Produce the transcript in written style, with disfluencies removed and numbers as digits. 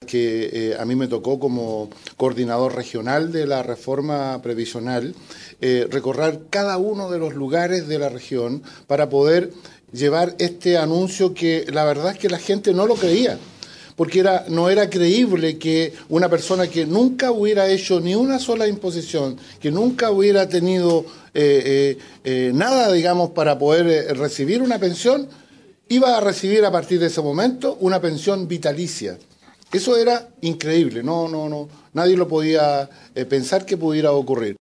que a mí me tocó como coordinador regional de la reforma previsional, recorrer cada uno de los lugares de la región para poder llevar este anuncio que la verdad es que la gente no lo creía, porque no era creíble que una persona que nunca hubiera hecho ni una sola imposición, que nunca hubiera tenido nada, digamos, para poder recibir una pensión, iba a recibir a partir de ese momento una pensión vitalicia. Eso era increíble, nadie lo podía pensar que pudiera ocurrir.